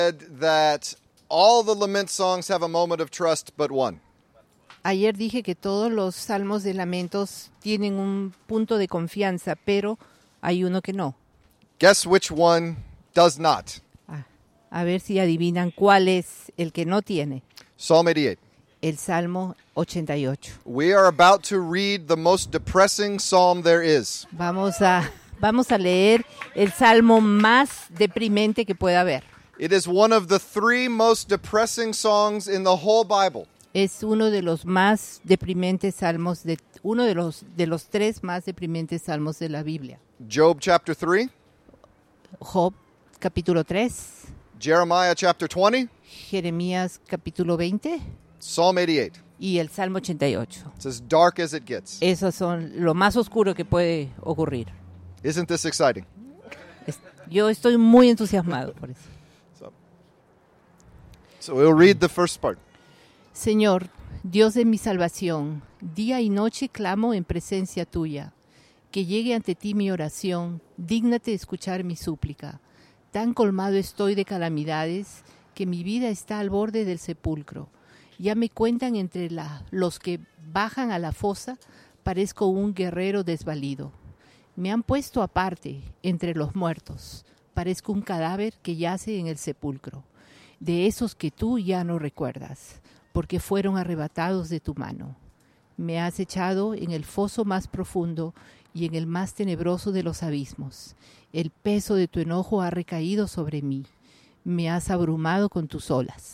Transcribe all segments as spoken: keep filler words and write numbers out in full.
that all the lament songs have a moment of trust but one. Ayer dije que todos los salmos de lamentos tienen un punto de confianza, pero hay uno que no. Guess which one does not? Ah, a ver si adivinan cuál es el que no tiene. Psalm eighty-eight. El Salmo ochenta y ocho. We are about to read the most depressing psalm there is. Vamos a, vamos a leer el salmo más deprimente que pueda haber. It is one of the three most depressing songs in the whole Bible. Es uno de los más deprimentes salmos, de uno de los, de los tres más deprimentes salmos de la Biblia. Job chapter three. Job capítulo tres. Jeremiah chapter twenty. Jeremías capítulo veinte. Psalm eighty-eight. Y el Salmo ochenta y ocho. It's as dark as it gets. Esos son lo más oscuro que puede ocurrir. Isn't this exciting? Es, yo estoy muy entusiasmado por eso. So, so we'll read the first part. Señor, Dios de mi salvación, día y noche clamo en presencia tuya. Que llegue ante ti mi oración, dígnate escuchar mi súplica. Tan colmado estoy de calamidades que mi vida está al borde del sepulcro. Ya me cuentan entre la, los que bajan a la fosa, parezco un guerrero desvalido. Me han puesto aparte entre los muertos, parezco un cadáver que yace en el sepulcro. De esos que tú ya no recuerdas, porque fueron arrebatados de tu mano. Me has echado en el foso más profundo y en el más tenebroso de los abismos. El peso de tu enojo ha recaído sobre mí. Me has abrumado con tus olas.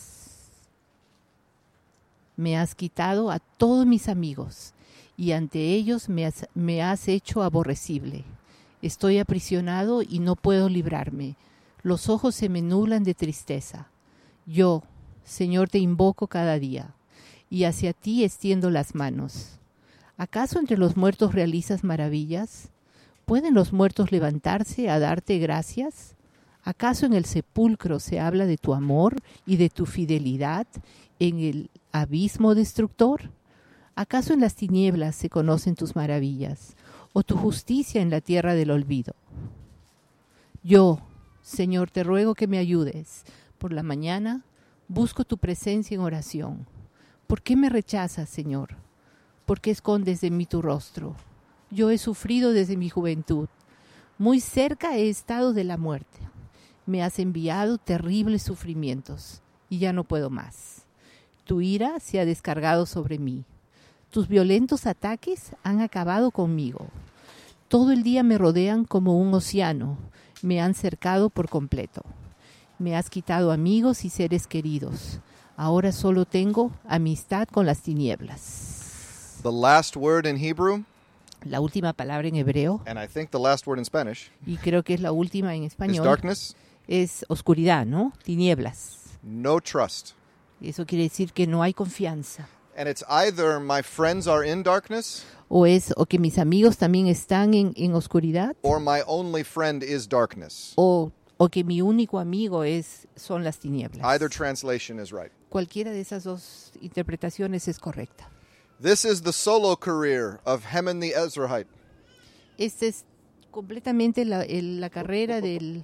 Me has quitado a todos mis amigos, y ante ellos me has, me has hecho aborrecible. Estoy aprisionado y no puedo librarme. Los ojos se me nublan de tristeza. Yo, Señor, te invoco cada día, y hacia ti extiendo las manos. ¿Acaso entre los muertos realizas maravillas? ¿Pueden los muertos levantarse a darte gracias? ¿Acaso en el sepulcro se habla de tu amor y de tu fidelidad en el abismo destructor? ¿Acaso en las tinieblas se conocen tus maravillas o tu justicia en la tierra del olvido? Yo, Señor, te ruego que me ayudes. Por la mañana busco tu presencia en oración. ¿Por qué me rechazas, Señor? ¿Por qué escondes de mí tu rostro? Yo he sufrido desde mi juventud. Muy cerca he estado de la muerte. Me has enviado terribles sufrimientos y ya no puedo más. Tu ira se ha descargado sobre mí. Tus violentos ataques han acabado conmigo. Todo el día me rodean como un océano. Me han cercado por completo. Me has quitado amigos y seres queridos. Ahora solo tengo amistad con las tinieblas. The last word in Hebrew, La última palabra en hebreo, and I think the last word in Spanish, y creo que es la última en is español, darkness. es oscuridad, ¿no? Tinieblas. No trust. Eso quiere decir que no hay confianza. And it's either my friends are in darkness, O es o que mis amigos también están en, en oscuridad, or my only friend is darkness. o, o que mi único amigo es son las tinieblas. Either translation is right. Cualquiera de esas dos interpretaciones es correcta. This is the solo career of Heman the Ezrahite. Esta es completamente la, el- la carrera del,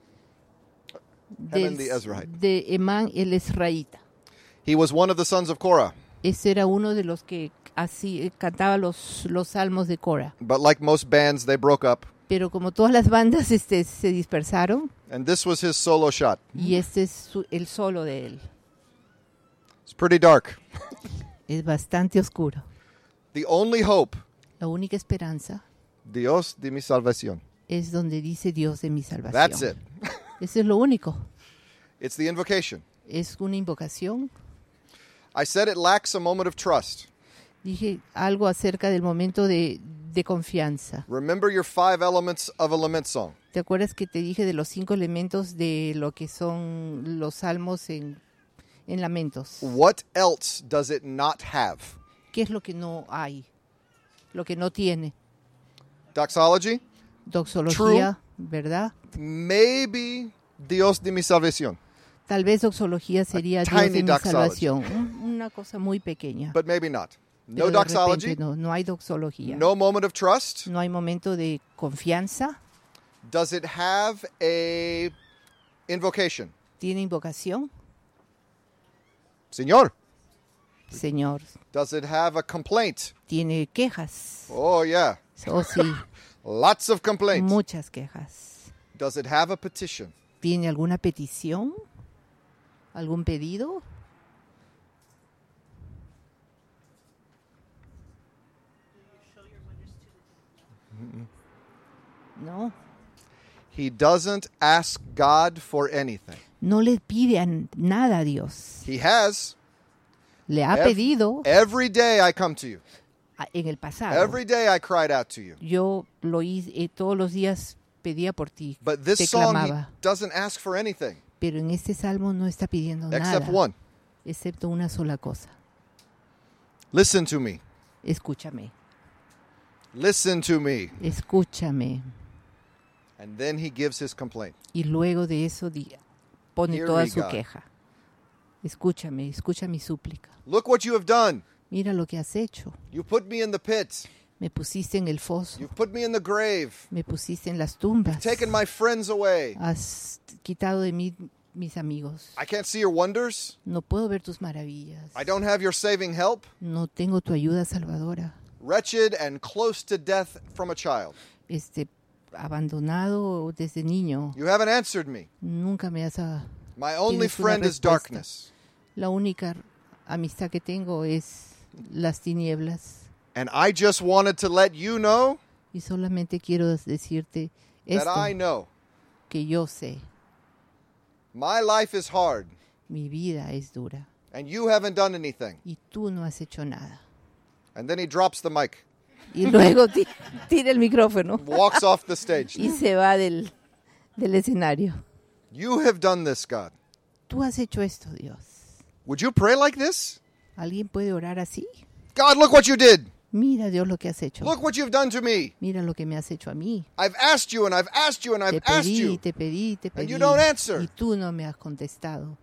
Heman del- the Ezrahite. de Emán el Ezraíta. He was one of the sons of Korah, Ese era uno de los que así eh, cantaba los, los salmos de Cora. but like most bands, they broke up, Pero como todas las bandas este, se dispersaron, and this was his solo shot. y este es su- el solo de él. It's pretty dark. Es bastante oscuro. The only hope, La única esperanza Dios de mi salvación. es donde dice Dios de mi salvación. That's it. Eso es lo único. It's the invocation. Es una invocación. I said it lacks a moment of trust. Dije algo acerca del momento de, de confianza. Remember your five elements of a lament song. ¿Te acuerdas que te dije de los cinco elementos de lo que son los salmos en, en lamentos? What else does it not have? ¿Qué es lo que no hay? Lo que no tiene. Doxology? Doxología, ¿verdad? Maybe Dios de mi salvación, Tal vez doxología sería A Dios tiny de mi doxology. salvación. Un- Una cosa muy pequeña. but maybe not. Pero No de repente doxology, no, no hay doxología. no moment of trust. No hay momento de confianza. Does it have a invocation? ¿Tiene invocación? Señor. Señor. Does it have a complaint? ¿Tiene quejas? Oh, yeah. Oh, sí. Lots of complaints. Muchas quejas. Does it have a petition? ¿Tiene alguna petición? ¿Algún pedido? No. He doesn't ask God for anything. No le pide a nada a Dios. He has. Le ha Ev- pedido Every day I come to you. a- en el pasado. Every day I cried out to you. Yo lo hice, eh, todos los días pedía por ti, But this te song, he clamaba. doesn't ask for anything Pero en este salmo no está pidiendo except nada, one. excepto una sola cosa. Listen to me. Escúchame, Listen to me. escúchame. And then he gives his complaint. Y luego de eso di- pone Hear toda me, su God. queja. Escúchame, escucha mi súplica. Look what you have done. Mira lo que has hecho. You put me in the pit. Me pusiste en el foso, You've put me in the grave. me pusiste en las tumbas. Taken my friends away. Has quitado de mí mis amigos. I can't see your wonders. No puedo ver tus maravillas. I don't have your saving help. No tengo tu ayuda salvadora. Wretched and close to death from a child. Este, abandonado desde niño. You haven't answered me. Nunca me has... a- My only Tienes una friend is respuesta. darkness. La única amistad que tengo es las tinieblas. And I just wanted to let you know Y solamente quiero decirte that esto, I know. que yo sé. My life is hard. Mi vida es dura. And you haven't done anything. Y tú no has hecho nada. And then he drops the mic. Y luego ti- tira el micrófono Walks off the stage. y se va del, del escenario. You have done this, God. Tú has hecho esto, Dios. Would you pray like this? ¿Alguien puede orar así? God, look what you did. Mira, Dios, lo que has hecho. Look what you've done to me. Mira lo que me has hecho a mí. I've asked you and I've asked you and Te I've asked pedí, you. te pedí, te And pedí. you don't answer. Y tú no me has contestado.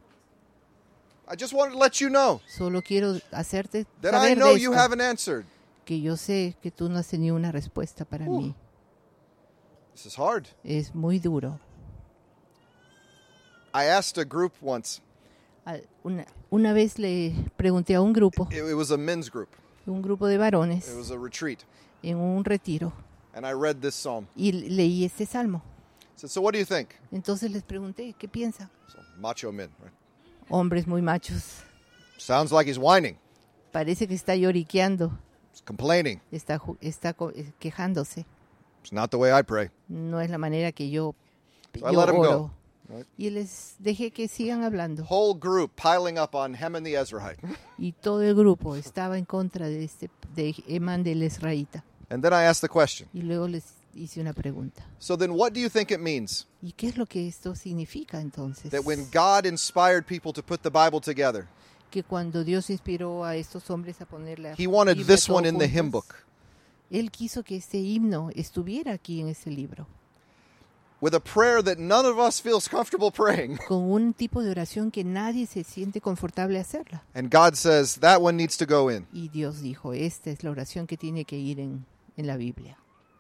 I just wanted to let you know Solo quiero hacerte that I saber know de you esto, haven't answered. que yo sé que tú no has tenido una respuesta para Uh. mí. This is hard. Es muy duro. I asked a group once. Al- Una, una vez le pregunté a un grupo, It, it was a men's group. un grupo de varones, It was a retreat. en un retiro, And I read this psalm. y leí este salmo. I said, so what do you think? Entonces les pregunté, ¿qué piensan? So, macho men, right? Hombres muy machos. Sounds like he's whining. Parece que está lloriqueando, He's complaining. está, ju- está co- eh, quejándose. It's not the way I pray. No es la manera que yo, So I yo let him go. oro. Right? Y les dejé que sigan hablando. Whole group piling up on Heman the Ezrahite. Y todo el grupo estaba en contra de este de Emán del Esraíta. And then I asked the question. Y luego les hice una pregunta. So then what do you think it means ¿Y qué es lo que esto significa entonces? that when God inspired people to put the Bible together, Que cuando Dios inspiró a estos hombres a ponerle he wanted this one in the hymn book Él quiso que este himno estuviera aquí en este libro, with a prayer that none of us feels comfortable praying. con un tipo de oración que nadie se siente confortable hacerla. And God says that one needs to go in. Y Dios dijo, esta es la oración que tiene que ir en, en la Biblia.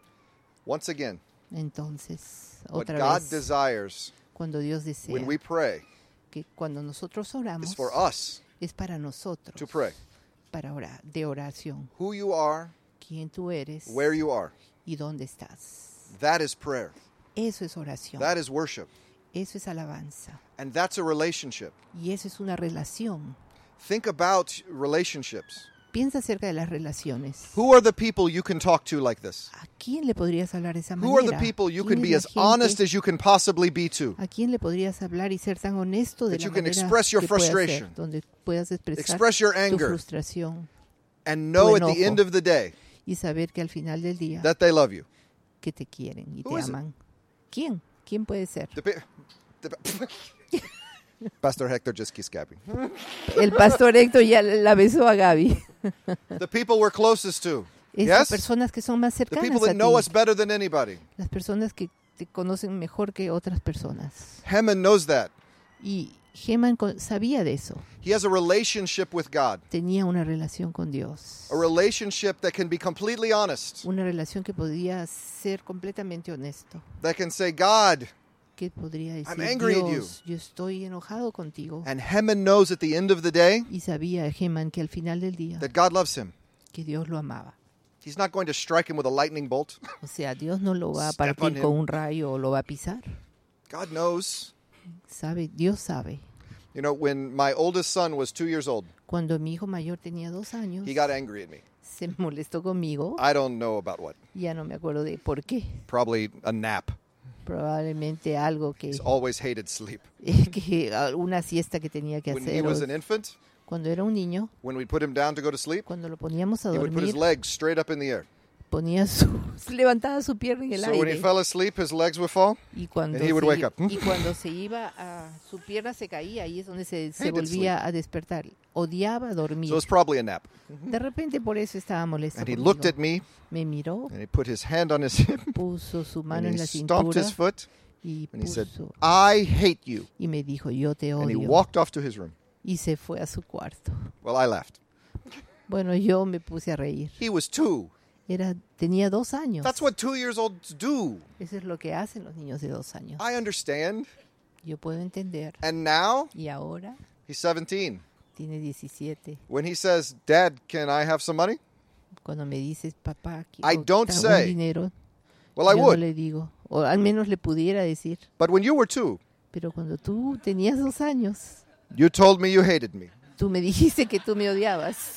Once again, Entonces, what otra God vez, desires cuando Dios desea when we pray que cuando nosotros oramos, is for us es para nosotros, to pray para orar, de oración. who you are, Quién tú eres where you are. y dónde estás. That is prayer. Eso es oración. That is worship. Eso es alabanza. And that's a relationship. Y eso es una relación. Think about relationships. Piensa acerca de las relaciones. Who are the people you can talk to like this? ¿A quién le podrías hablar de esa Who are the manera? people you ¿Quién can es be la as gente honest as you can possibly be to? ¿A quién le podrías hablar y ser tan honesto de That la you can manera express your que puedas frustration. ser, donde puedas expresar Express your tu anger. frustración And know at the enojo. end of the day y saber que al final del día that they love you. que te quieren y Who te is it? aman. ¿Quién? ¿Quién puede ser? The pe- the- Pastor Hector just kissed Gabby. El pastor Héctor ya la besó a Gaby. The people we're closest to. Esas Yes? personas que son más The cercanas people a that know us ti. better than anybody. Las personas que te conocen mejor que otras personas. Heman knows that. Y Heman co- sabía de eso. He has a relationship with God. Tenía una relación con Dios. A relationship that can be completely honest. Una relación que podía ser completamente honesto. That can say, God, ¿Qué podría decir? I'm angry at you. Dios, yo estoy enojado contigo. And Heman knows at the end of the day Y sabía Heman que al final del día that God loves him. que Dios lo amaba. He's not going to strike him with a lightning bolt. O sea, Dios no lo va a Step on partir him. con un rayo o lo va a pisar. God knows. Sabe, Dios sabe. You know, when my oldest son was two years old, Cuando mi hijo mayor tenía dos años, he got angry at me. se molestó conmigo. I don't know about what. Ya no me acuerdo de por qué. Probably a nap. Probablemente algo que, He's always hated sleep. que una siesta que tenía que When he hacer. was o- an infant, Cuando era un niño, when we put him down to go to sleep, cuando lo poníamos a he would put his dormir, legs straight up in the air. ponía su, levantaba su pierna en el So when he aire. fell asleep, his legs would fall. Y cuando, and he would se, wake up. y cuando se iba a su pierna se caía, ahí es donde se, se Hated volvía a despertar. Odiaba dormir. So it was probably a nap. De repente por eso estaba molesto And he conmigo. looked at me, Me miró, and he put his hand on his hip, puso su mano and en he la stomped cintura his foot, y, and he said, puso, I hate you. y me dijo, yo te And he odio. walked off to his room. Y se fue a su cuarto. Well, I laughed. Bueno, yo me puse a reír. He was two. Era, tenía dos años. That's what two-years-olds do. Eso es lo que hacen los niños de dos años. I understand. Yo puedo entender. And now, Y ahora he's seventeen. tiene diecisiete. When he says, Dad, can I have some money? Cuando me dices, papá, I quiero don't un say, dinero, Well, I yo no would. le digo. O al menos le pudiera decir. But when you were two, Pero cuando tú tenías dos años, you told me you hated me. tú me dijiste que tú me odiabas.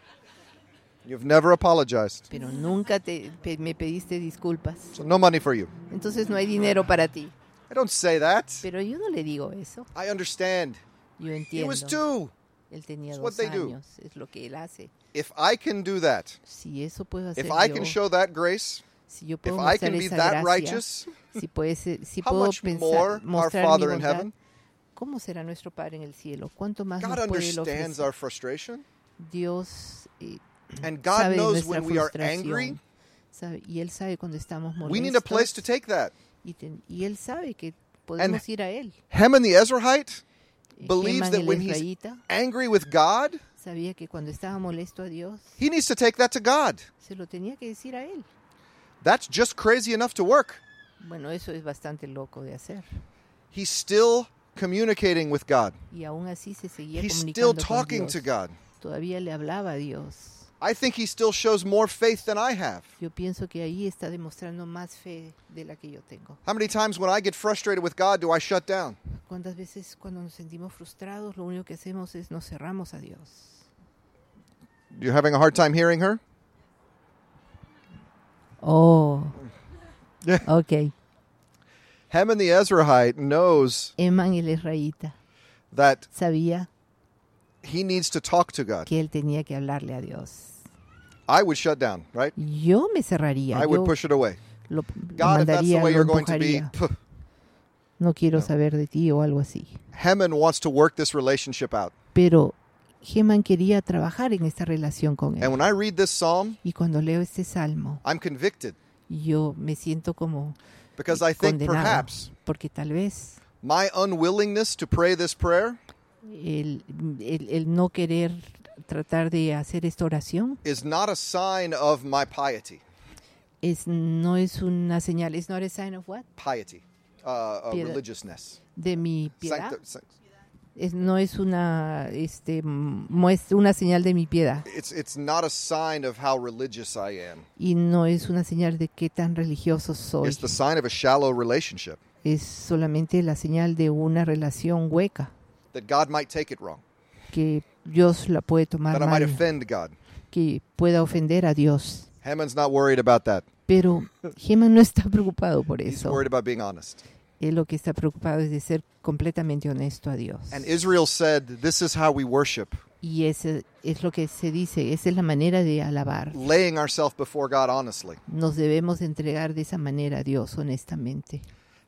You've never apologized. Pero nunca te, pe- me pediste disculpas. So no money for you. Entonces no hay dinero para ti. I don't say that. Pero yo no le digo eso. I understand. Yo He entiendo. was two. Él tenía It's dos what they do. años. Es lo que él hace. If I can do that, Si eso puedo hacer if I yo, can show that grace, si yo if puedo I mostrar can be esa that gracia, righteous, si, puede ser- si how puedo much pensar, more our mostrar mi Father in bondad, heaven? ¿cómo será nuestro Padre en el cielo? ¿Cuánto más God nos puede él understands ofrecer? our frustration. Dios eh, And God sabe knows nuestra when we are frustración, angry, sabe- y Él sabe cuando estamos we need a place to molestos. take that. Y, ten- y Él sabe que podemos ir a Él. Heman the Ezrahite Eh, believes Heman that el when he's Efraíta angry with God, sabía que cuando estaba molesto a Dios, he needs to take that to God. se lo tenía que decir a Él. That's just crazy enough to work. Bueno, eso es bastante loco de hacer. He's still communicating with God. Y aún así se seguía He's still comunicando con talking Dios. to God. Todavía le hablaba a Dios. I think he still shows more faith than I have. Yo pienso que ahí está demostrando más fe de la que yo tengo. How many times when I get frustrated with God do I shut down? ¿Cuántas veces cuando nos sentimos frustrados lo único que hacemos es nos cerramos a Dios? You having a hard time hearing her? Oh, Yeah. ok. Heman the Ezrahite knows Heman el Israelita that sabía he needs to talk to God. que él tenía que hablarle a Dios. I would shut down, right? Yo me cerraría, I would yo push it away. lo, lo God, if that's the mandaría, way lo you're going to be, empujaría. pff. No quiero No. saber de ti o algo así. Heman wants to work this relationship out. Pero Heman quería trabajar en esta relación con And él. when I read this psalm, Y cuando leo este salmo, I'm convicted yo me siento como because I think condenado, perhaps porque tal vez my unwillingness to pray this prayer el, el, el no querer tratar de hacer esta oración is not a sign of my piety. es no es una señal, it's not a sign of what? Piety. Uh, uh, Piedad. religiousness. De mi piedad. Sancti- san- Es, no es una este muestra una señal de mi piedad It's it's not a sign of how religious I am. y no es una señal de qué tan religioso soy. It's the sign of a shallow relationship, Es solamente la señal de una relación hueca that God might take it wrong, que Dios la puede tomar that I might mal, offend God. que pueda ofender a Dios. Heman's not worried about that. Pero Heman no está preocupado por He's eso. worried about being honest. Él lo que está preocupado es de ser completamente honesto a Dios. And Israel said, this is how we worship, Y ese es lo que se dice, esa es la manera de alabar. laying ourselves before God honestly. Nos debemos entregar de esa manera a Dios honestamente.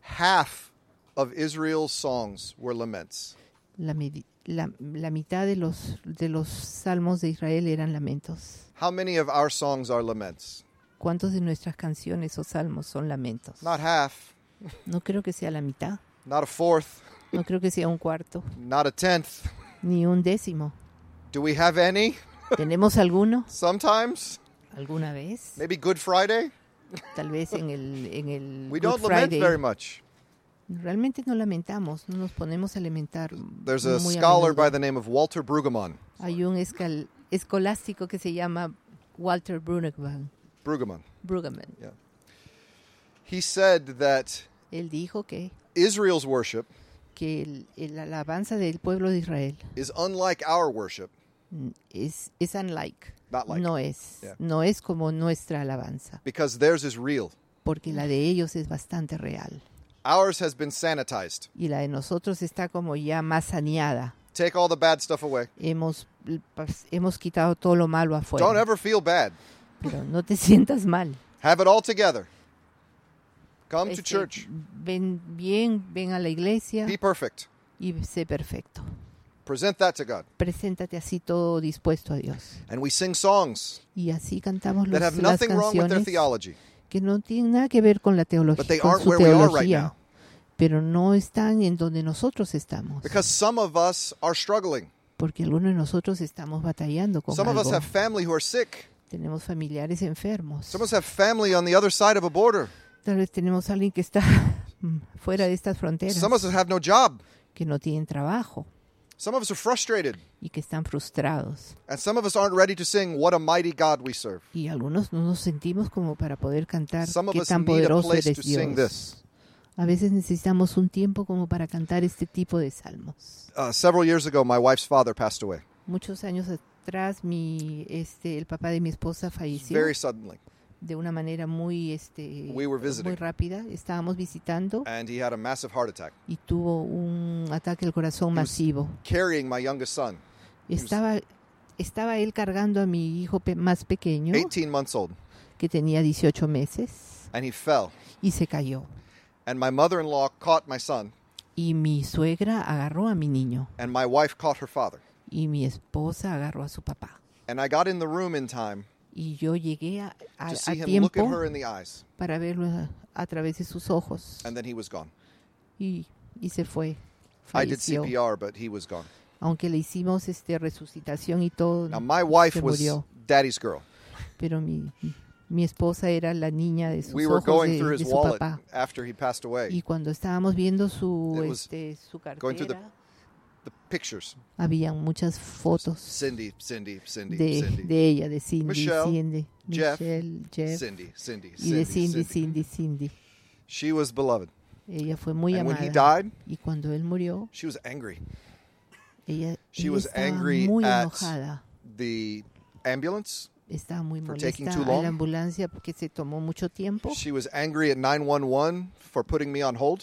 Half of Israel's songs were laments. La, medi- la, la mitad de los, de los salmos de Israel eran lamentos. How many of our songs are laments? ¿Cuántos de nuestras canciones o salmos son lamentos? Not half, No creo que sea la mitad, not a fourth, no creo que sea un cuarto, not a tenth. ni un décimo. Do we have any? ¿Tenemos alguno? Sometimes? ¿Alguna vez? Maybe Good Friday? Tal vez en el, en el We Good don't lament Friday. very much. Realmente no lamentamos, no nos ponemos a lamentar. There's a muy a scholar menudo. by the name of Walter Brueggemann. Hay un escal- escolástico que se llama Walter Brueggemann. Brueggemann. Brueggemann. He said that Él dijo que, Israel's worship que el, el alabanza del pueblo de Israel is unlike our worship. mm, es, es unlike. Not like. No es, Yeah. no es como nuestra alabanza, Because theirs is real. porque la de ellos es bastante real. Ours has been sanitized. Y la de nosotros está como ya más saneada. Take all the bad stuff away. Hemos, hemos quitado todo lo malo afuera. Don't ever feel bad. Pero no te sientas mal. Have it all together. Come to Este, church. Ven bien, ven a la iglesia Be perfect. y sé perfecto. Present that to God. Preséntate así todo dispuesto a Dios. And we sing songs Y así cantamos los, that have las nothing wrong with their canciones theology, que no tienen nada que ver con la teología, but they con aren't su where we are right teología, now. pero no están en donde nosotros estamos. Because some of us are struggling. Porque algunos de nosotros estamos batallando con Some of us algo. have family who are sick. Tenemos familiares enfermos. Some of us have family on the other side of a border. Tal vez tenemos a alguien que está mm, fuera de estas fronteras, Some of us have no job. que no tienen trabajo Some of us are frustrated. y que están frustrados. And some of us aren't ready to sing What a Mighty God We Serve. Y algunos no nos sentimos como para poder cantar Some of qué us tan need a poderoso place eres to sing Dios. this. A veces necesitamos un tiempo como para cantar este tipo de salmos. Uh, several years ago, my wife's father passed away. Muchos años atrás, mi, este, el papá de mi esposa falleció Very suddenly. de una manera muy, este, We were visiting. muy rápida. Estábamos visitando And he had a massive heart attack. y tuvo un ataque al corazón was- masivo. Carrying my youngest son, Estaba, estaba él cargando a mi hijo pe- más pequeño, eighteen months old, que tenía dieciocho meses, and he fell. y se cayó. And my mother-in-law caught my son, Y mi suegra agarró a mi niño and my wife caught her father. y mi esposa agarró a su papá. And I got in the room in time Y yo llegué a, a- to a see him look at tiempo her in the eyes, para verlo a, a través de sus ojos. and then he was gone. Y, y se fue. I did Falleció. C P R, but he was gone. Aunque le hicimos este resucitación y todo, Now, my wife se was murió. daddy's girl. Pero mi, mi esposa era la niña de sus We were ojos going de, through de his su wallet papá. after he passed away. Y cuando estábamos viendo su, It was este, su going through the- cartera, The pictures. habían muchas fotos Cindy, Cindy, Cindy, de, Cindy. de ella, de Cindy, Michelle, Cindy, Jeff, Michelle, Jeff, Cindy, Cindy, y de Cindy, Cindy, Cindy. Cindy, Cindy. She was beloved. Ella fue muy And when he amada. died, Y cuando él murió, she was angry. ella, She ella was estaba angry muy at enojada. the ambulance. Estaba muy for molesta taking too a long. la ambulancia porque se tomó mucho tiempo. She was angry at nine one one for putting me on hold.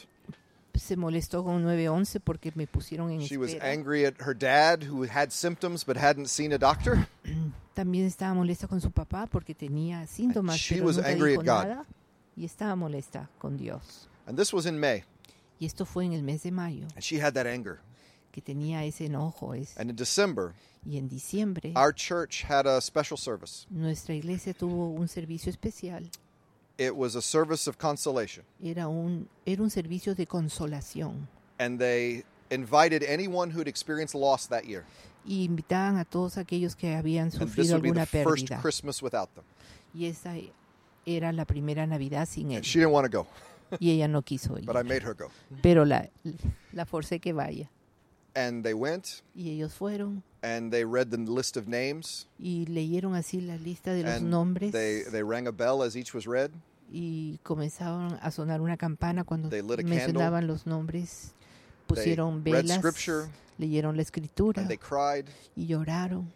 Se molestó con nueve once porque me pusieron en She was espera. angry at her dad who had symptoms but hadn't seen a doctor. También estaba molesta con su papá porque tenía síntomas, she pero was nunca angry dijo at God. nada. Y estaba molesta con Dios. And this was in May. Y esto fue en el mes de mayo, And she had that anger. que tenía ese enojo. ese- And in December, Y en diciembre, our church had a special service. nuestra iglesia tuvo un servicio especial. It was a service of consolation. Era un, era un servicio de consolación. And they invited anyone who'd experienced loss that year. Y invitaban a todos aquellos que habían And this sufrido would be alguna the first pérdida. Christmas without them. Y esa era la primera Navidad sin él. And she didn't want to go, Y ella no quiso ir. but I made her go. Pero la, la forcé que vaya. And they went Y ellos fueron and they read the list of names. y leyeron así la lista de los And nombres they, they rang a bell as each was read. y comenzaron a sonar una campana cuando They lit a mencionaban los nombres. Pusieron They read velas, scripture. leyeron la escritura And they cried. y lloraron.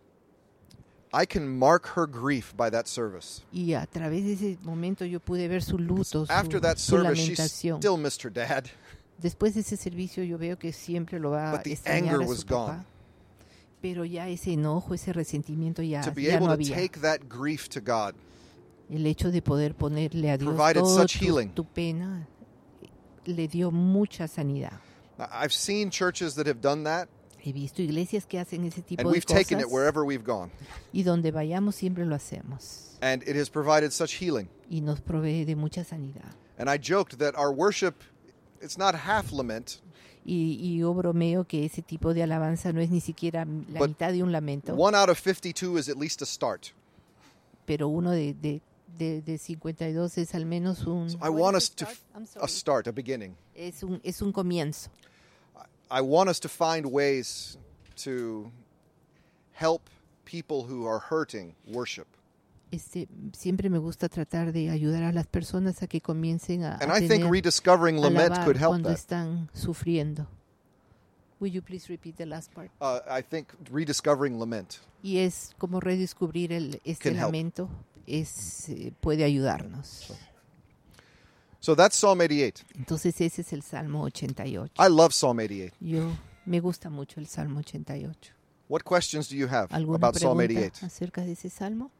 I can mark her grief by that service. Y a través de ese momento yo pude ver su luto, su, After that su service, she lamentación. still missed her dad. Después de ese servicio yo veo que siempre lo va a But the extrañar anger a was su papá. gone. Pero ya ese enojo, ese resentimiento ya, To be ya able no to había. take that grief to God. El hecho de poder ponerle a Dios Provided toda such tu, healing. tu pena le dio mucha sanidad. Now, I've seen churches that have done that, He visto iglesias que hacen ese tipo and de we've taken it cosas wherever we've gone. y donde vayamos siempre lo hacemos. And it has provided such healing. Y nos provee de mucha sanidad. And I joked that our worship, it's not half lament, Y, y yo bromeo que ese tipo de alabanza no es ni siquiera la But mitad de un lamento, one out of fifty-two is at least a start. pero uno de, de, de, de cincuenta y dos es al menos un... So I what want is us a to start? f- I'm a sorry. start, a beginning. Es un, es un comienzo. I want us to find ways to help people who are hurting worship. Este, siempre me gusta tratar de ayudar a las personas a que comiencen a, And a I think tener, rediscovering lament alabar could help cuando that. están sufriendo. Will you please repeat the last part? Uh, I think rediscovering lament. Y es como redescubrir el, este Can help. lamento, es, eh, puede ayudarnos. So that's Psalm eighty-eight. Entonces ese es el Salmo ochenta y ocho. I love Psalm eighty-eight. Yo me gusta mucho el Salmo ochenta y ocho. What questions do you have ¿Alguna about Psalm pregunta eighty-eight? acerca de ese salmo?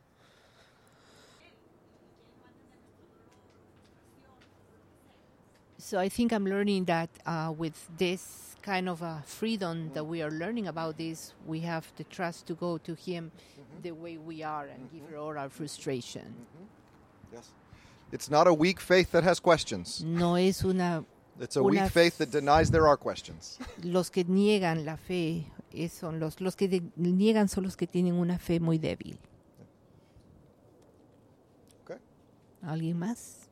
So I think I'm learning that uh, with this kind of uh, freedom that we are learning about this, we have the trust to go to Him the way we are and give all our frustration. Yes. It's not a weak faith that has questions. No es una... It's a Una weak faith that denies there are questions. Los que niegan la fe es- son los, los que de- niegan son los que tienen una fe muy débil. Okay. ¿Alguien más?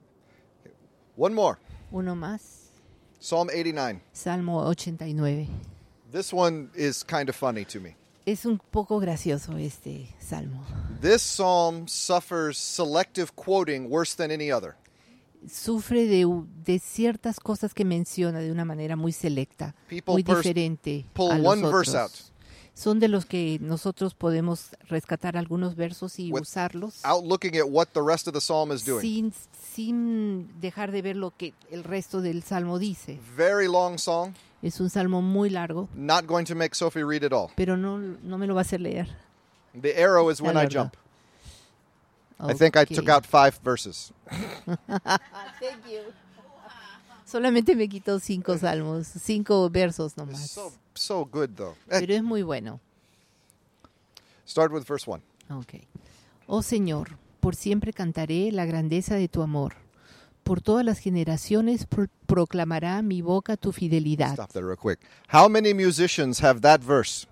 One more. ¿Uno más? Psalm eighty-nine. Salmo ochenta y nueve. This one is kind of funny to me. Es un poco gracioso este salmo. This psalm suffers selective quoting worse than any other. Sufre de, u- de ciertas cosas que menciona de una manera muy selecta, People muy pers- diferente pull a los one verse out. otros. Son de los que nosotros podemos rescatar algunos versos y With- usarlos Out looking at what the rest of the psalm is doing. sin, sin dejar de ver lo que el resto del salmo dice. Very long song. Es un salmo muy largo, Not going to make Sophie read it all. pero no, no me lo va a hacer leer. The arrow is when I largo. jump. I think I Ok. took out five verses. Thank you. Solamente me quitó cinco salmos, cinco versos It's nomás. so so good though. Eh, Pero es muy bueno. Start with verse one. Okay. Oh Señor, por siempre cantaré la grandeza de tu amor. Por todas las generaciones pro- proclamará mi boca tu fidelidad. Stop there real quick. How many musicians have that verse?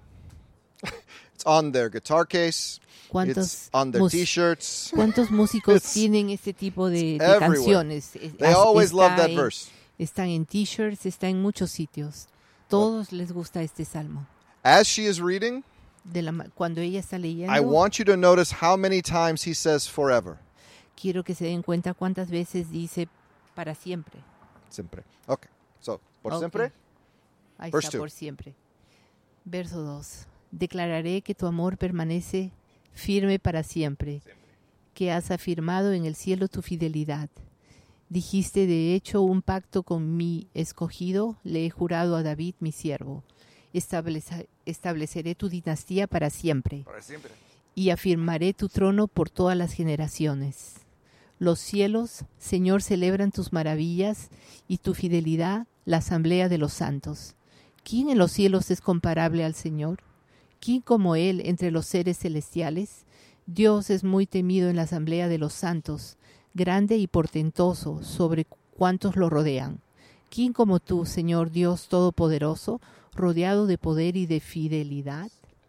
It's on their guitar case. ¿Cuántos, It's on their mus- t-shirts. cuántos músicos It's- tienen este tipo de, de everywhere. canciones? Es- They as- always está love that en- verse. Están en t-shirts, está en muchos sitios. Todos les gusta este salmo. As she is reading, De la ma- cuando ella está leyendo, I want you to notice how many times he says forever. quiero que se den cuenta cuántas veces dice para siempre. Siempre. Okay. So, por Ok. siempre. Ahí Verse está, two. por siempre. Verso dos. Declararé que tu amor permanece firme para siempre, que has afirmado en el cielo tu fidelidad. Dijiste de hecho un pacto con mi escogido, le he jurado a David mi siervo. Estableza- estableceré tu dinastía para siempre Para siempre. y afirmaré tu trono por todas las generaciones. Los cielos, Señor, celebran tus maravillas y tu fidelidad, la asamblea de los santos. ¿Quién en los cielos es comparable al Señor? ¿Quién como Él entre los seres celestiales? Dios es muy temido en la asamblea de los santos, grande y portentoso sobre cuantos lo rodean. ¿Quién como tú, Señor Dios Todopoderoso, rodeado de poder y de fidelidad?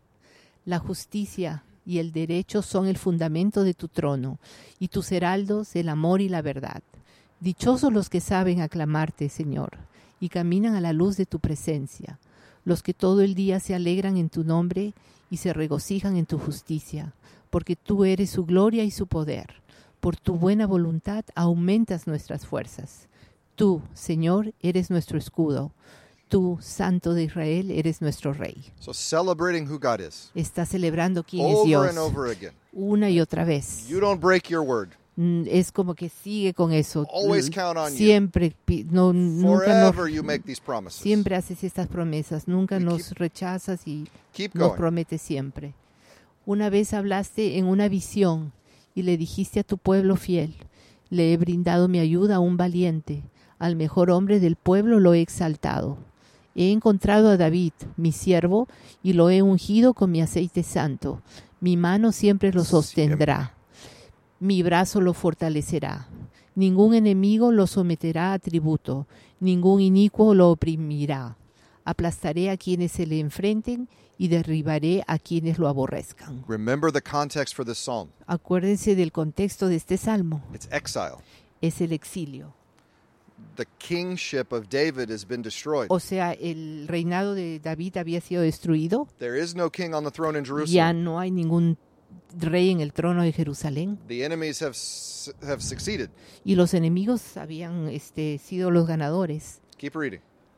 La justicia y el derecho son el fundamento de tu trono, y tus heraldos el amor y la verdad. Dichosos los que saben aclamarte, Señor, y caminan a la luz de tu presencia, los que todo el día se alegran en tu nombre y se regocijan en tu justicia, porque tú eres su gloria y su poder. Por tu buena voluntad aumentas nuestras fuerzas. Tú, Señor, eres nuestro escudo. Tú, Santo de Israel, eres nuestro Rey. So celebrating who God is. Está celebrando quién es Over Dios and over again. una y otra vez. You don't break your word. Mm, Es como que sigue con eso. Always L- count on you. Siempre, pi- no, nunca Forever nos, you make these promises. siempre haces estas promesas. Nunca We nos keep- rechazas y Keep nos going. prometes siempre. Una vez hablaste en una visión y le dijiste a tu pueblo fiel: le he brindado mi ayuda a un valiente, al mejor hombre del pueblo lo he exaltado. He encontrado a David, mi siervo, y lo he ungido con mi aceite santo. Mi mano siempre lo sostendrá. Mi brazo lo fortalecerá. Ningún enemigo lo someterá a tributo, ningún inicuo lo oprimirá. Aplastaré a quienes se le enfrenten y derribaré a quienes lo aborrezcan. Remember the context for this psalm. Acuérdense del contexto de este salmo. It's exile. Es el exilio. The kingship of David has been destroyed. O sea, el reinado de David había sido destruido. There is no king on the throne in Jerusalem. Ya no hay ningún rey en el trono de Jerusalén. The enemies have s- have succeeded. Y los enemigos habían este, sido los ganadores. Keep reading.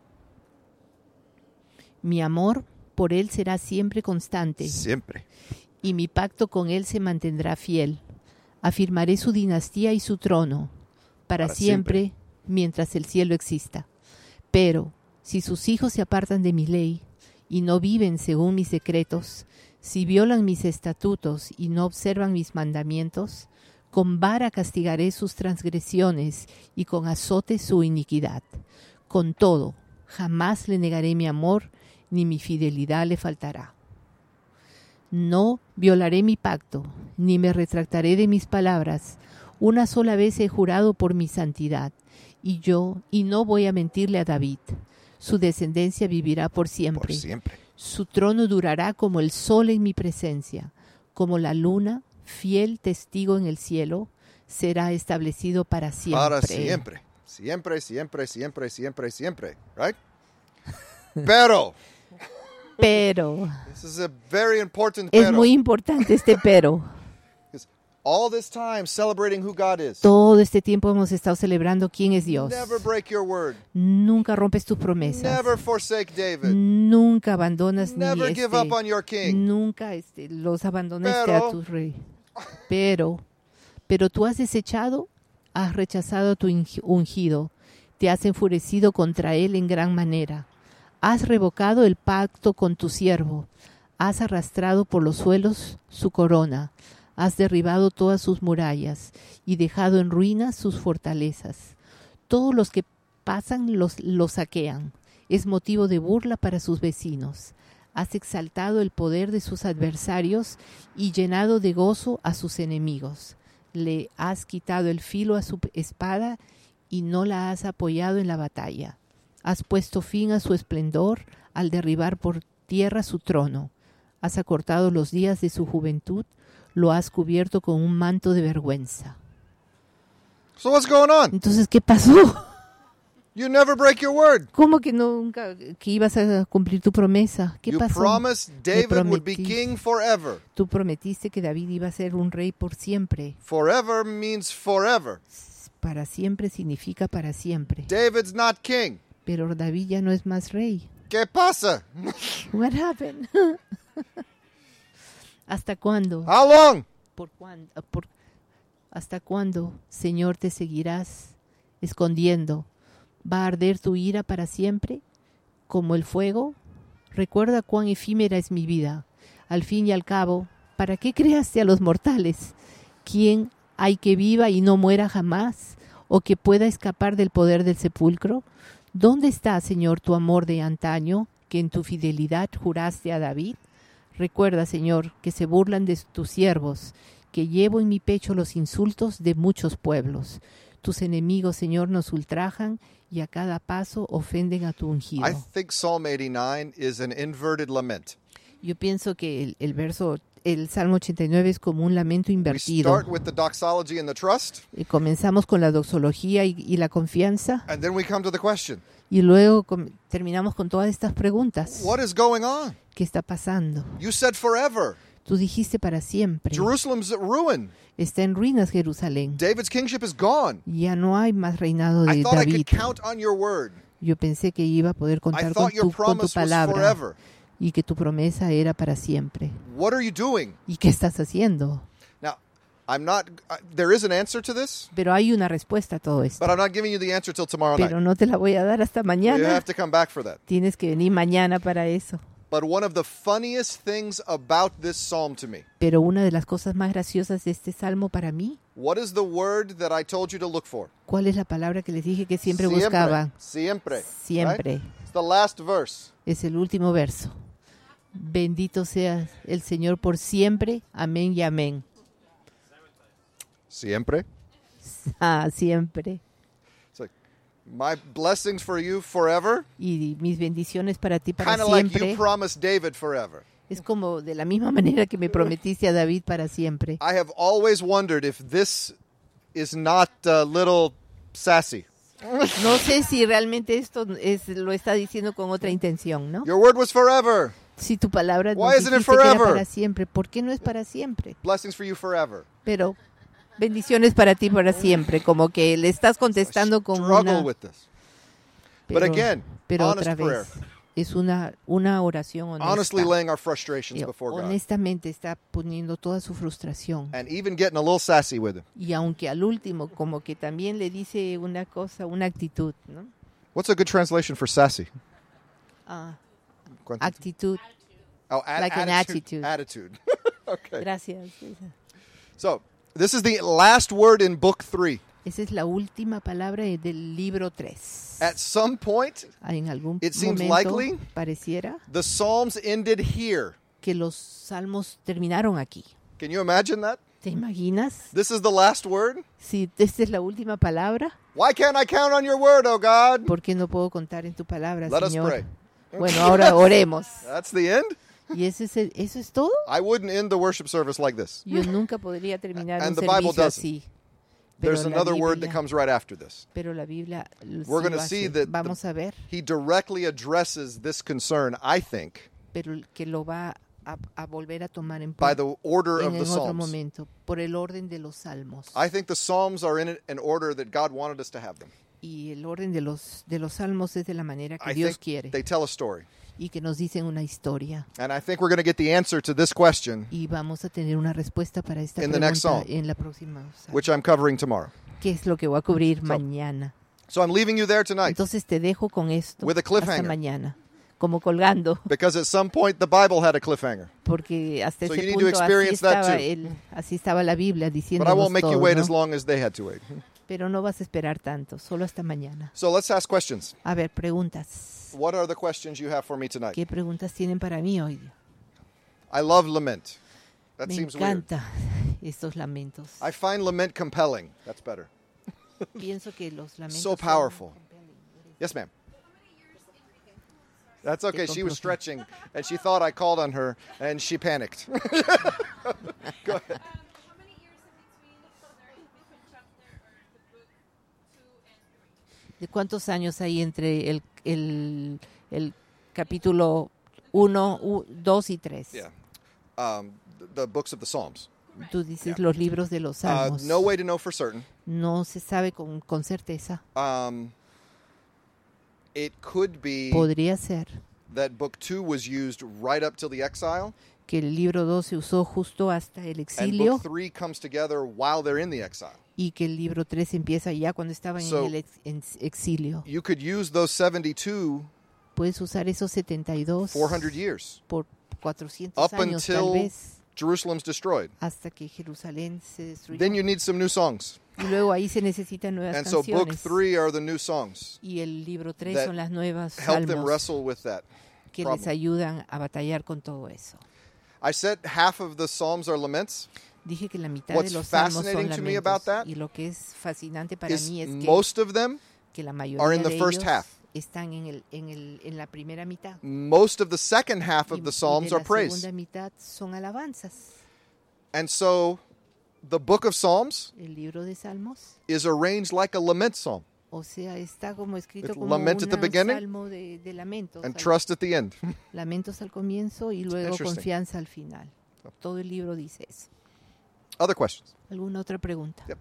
Mi amor por él será siempre constante, Siempre. y mi pacto con él se mantendrá fiel. Afirmaré su dinastía y su trono para, Para siempre, siempre. mientras el cielo exista. Pero si sus hijos se apartan de mi ley y no viven según mis decretos, si violan mis estatutos y no observan mis mandamientos, con vara castigaré sus transgresiones y con azote su iniquidad. Con todo, jamás le negaré mi amor, ni mi fidelidad le faltará. No violaré mi pacto, ni me retractaré de mis palabras. Una sola vez he jurado por mi santidad, y yo, y no voy a mentirle a David. Su descendencia vivirá por siempre. Por siempre. Su trono durará como el sol en mi presencia, como la luna, fiel testigo en el cielo, será establecido para siempre. Para siempre. Siempre, siempre, siempre, siempre, siempre. Right? Pero. Pero, This is a very important es pero. muy importante este pero. Because all this time celebrating who God is. Todo este tiempo hemos estado celebrando quién es Dios. Never break your word. Nunca rompes tus promesas. Never forsake David. Nunca abandonas Never ni give este, up on your king. nunca este, los abandonaste Pero- a tu rey. Pero, pero tú has desechado, has rechazado a tu ingi- ungido, te has enfurecido contra él en gran manera. Has revocado el pacto con tu siervo, has arrastrado por los suelos su corona, has derribado todas sus murallas y dejado en ruinas sus fortalezas. Todos los que pasan los, los saquean. Es motivo de burla para sus vecinos. Has exaltado el poder de sus adversarios y llenado de gozo a sus enemigos. Le has quitado el filo a su espada y no la has apoyado en la batalla. Has puesto fin a su esplendor al derribar por tierra su trono. Has acortado los días de su juventud, lo has cubierto con un manto de vergüenza. So what's going on? Entonces, ¿qué pasó? You never break your word. ¿Cómo que nunca que ibas a cumplir tu promesa? ¿Qué You pasó? promised David would be prometiste. king forever. Tú prometiste que David iba a ser un rey por siempre. Forever means forever. Para siempre significa para siempre. David's not king. Pero David ya no es más rey. ¿Qué pasa? What happened? ¿Hasta cuándo? How long? ¿Por cuándo? Por- ¿Hasta cuándo, Señor, te seguirás escondiendo? ¿Va a arder tu ira para siempre, como el fuego? Recuerda cuán efímera es mi vida. Al fin y al cabo, ¿para qué creaste a los mortales? ¿Quién hay que viva y no muera jamás, o que pueda escapar del poder del sepulcro? ¿Dónde está, Señor, tu amor de antaño, que en tu fidelidad juraste a David? Recuerda, Señor, que se burlan de tus siervos, que llevo en mi pecho los insultos de muchos pueblos. Tus enemigos, Señor, nos ultrajan y a cada paso ofenden a tu ungido. I think Psalm eighty-nine is an inverted lament. Yo pienso que el, el verso, el Salmo ochenta y nueve es como un lamento We invertido. start with the doxology and the trust, Y comenzamos con la doxología y, y la confianza, and then we come to the question. y luego com- terminamos con todas estas preguntas. What is going on? ¿Qué está pasando? You said forever. Tú dijiste para siempre. Jerusalem's at ruin. Está en ruinas Jerusalén. David's kingship is gone. Ya no hay más reinado I de thought I David. could count on your word. Yo pensé que iba a poder I contar con thought your tu, con tu promise was palabra forever. y que tu promesa era para siempre. What are you doing? ¿Y qué estás haciendo? Now, I'm not, uh, there is an answer to this, Pero hay una respuesta a todo esto. but I'm not giving you the answer till tomorrow night. Pero no te la voy a dar hasta You mañana. have to come back for that. Tienes que venir mañana para eso. But one of the funniest things about this psalm to me, Pero una de las cosas más graciosas de este salmo para mí, what is the word that I told you to look for? ¿cuál es la palabra que les dije que siempre buscaban? Siempre. Siempre. Right? It's the last verse. Es el último verso. Bendito sea el Señor por siempre. Amén y amén. Siempre. Ah, siempre. It's like, My blessings for you forever. y mis bendiciones para ti para Kind of like siempre. you promised David forever. Es como de la misma manera que me prometiste a David para siempre. I have always wondered if this is not a little sassy. No sé si realmente esto es, lo está diciendo con otra intención, ¿no? Your word was forever. Si tu palabra nos Why isn't it dijiste que era forever? para siempre, ¿por qué no es para siempre? Blessings for you forever. Pero bendiciones para ti para siempre, como que le estás contestando con Struggle una... with this. But Pero, again, pero honest otra prayer. vez, es una, una oración honesta. Honestly laying our frustrations Y before God. honestamente está poniendo toda su frustración. And even getting a little sassy with Him. Y aunque al último como que también le dice una cosa, una actitud, ¿no? What's a good translation for sassy? Ah, Cuéntate. actitud. Oh, a- like an attitude. attitude. Attitude. Okay. Gracias. So, this is the last word in book three. Esa es la última palabra del libro tres. At some point, En algún it seems momento likely pareciera the Psalms ended here. que los salmos terminaron aquí. Can you imagine that? ¿Te imaginas? This is the last word? Si esta es la última palabra, Why can't I count on your word, oh God? ¿por qué no puedo contar en tu palabra, Let us Señor? pray. Bueno, ahora oremos. That's the end? ¿Y eso es, el- eso es todo? I wouldn't end the worship service like this. Yo nunca podría terminar And un the Bible servicio doesn't. así. Pero There's la another word that Biblia- comes right after this. Pero la Biblia lo- sí We're lo going to hace. see that Vamos the- a ver, He directly addresses this concern, I think, pero que lo va a, a volver a tomar en, by the order en, of en the otro Psalms. momento, por el orden de los salmos. I think the Psalms are in an order that God wanted us to have them. Y el orden de los de los salmos es de la manera que I Dios think quiere they tell a story. y que nos dicen una historia. And I think we're going to get the answer to this question, Y vamos a tener una respuesta para esta In the next pregunta psalm, en la próxima. salmo. which I'm covering tomorrow. ¿Qué es lo que voy a cubrir So, mañana? So I'm leaving you there tonight Entonces te dejo con esto with a hasta cliffhanger. mañana, como colgando, because at some point the Bible had a cliffhanger. porque hasta So ese you need to punto así experience that estaba, too. el, así estaba la Biblia But I diciéndonos won't make you todo, wait ¿no? as long as they had to wait. Pero no vas a esperar tanto, solo hasta mañana. So let's ask questions. A ver, preguntas. What are the questions you have for me tonight? ¿Qué preguntas tienen para mí hoy? I love lament. That Me seems weird. encanta estos lamentos. I find lament compelling. That's better. Pienso que los lamentos So son- powerful. Yes, ma'am. That's okay. Te She was compro- stretching, and she thought I called on her, and she panicked. Go ahead. How many years in between the different chapter or the book two and three? ¿De cuántos años hay entre el, el, el capítulo uno, dos y tres? Yeah. Um, th- the books of the Psalms. Tú dices Yeah. los libros de los Uh, salmos. no way to know for certain. No se sabe con, con certeza. Um, it could be Podría ser that book two was used right up till the exile, que el libro dos se usó justo hasta el and exilio book three comes together while they're in the exile. y que el libro tres empieza ya cuando estaban So- en el ex- en exilio. You could use those seventy-two Puedes usar esos setenta y dos four hundred years. por cuatrocientos Up años tal until vez, Jerusalem's destroyed. hasta que Jerusalén se destruyó. Then you need some new songs. Y luego ahí se necesitan nuevas And so book canciones. three are the new songs. Y el libro tres that son las nuevas Help them salmos wrestle with that. que les problem. ayudan a batallar con todo eso. I said half of the Psalms are laments. Dije que la mitad What's de los salmos son fascinating to me about lamentos. that Y lo que es fascinante para Is mí es que, most of them, que la are mayoría in the de first ellos half. están en, el, en, el, en la primera mitad. most of the second half Y, of the y Psalms de are la praise. segunda mitad son alabanzas. And so the book of Psalms El libro de Salmos, is arranged like a lament psalm. o sea, está como escrito It's como lament at the una- un beginning salmo de, de lamentos. And al- trust at the end. lamentos al comienzo y luego interesting. confianza al final. Todo el libro dice eso. Other questions? ¿Alguna otra pregunta? Yep.